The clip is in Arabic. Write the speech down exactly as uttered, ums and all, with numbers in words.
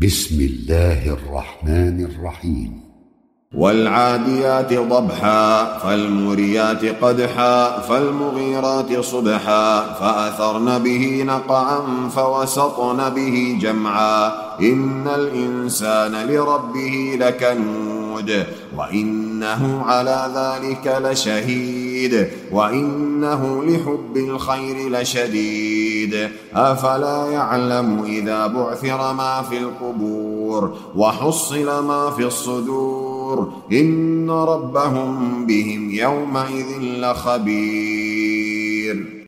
بسم الله الرحمن الرحيم. والعاديات ضبحا فالموريات قدحا فالمغيرات صبحا فأثرن به نقعا فوسطن به جمعا إن الإنسان لربه لكنود وإنه على ذلك لشهيد وإنه لحب الخير لشديد أفلا يعلم إذا بعثر ما في القبور وحصل ما في الصدور إن ربهم بهم يومئذ لخبير.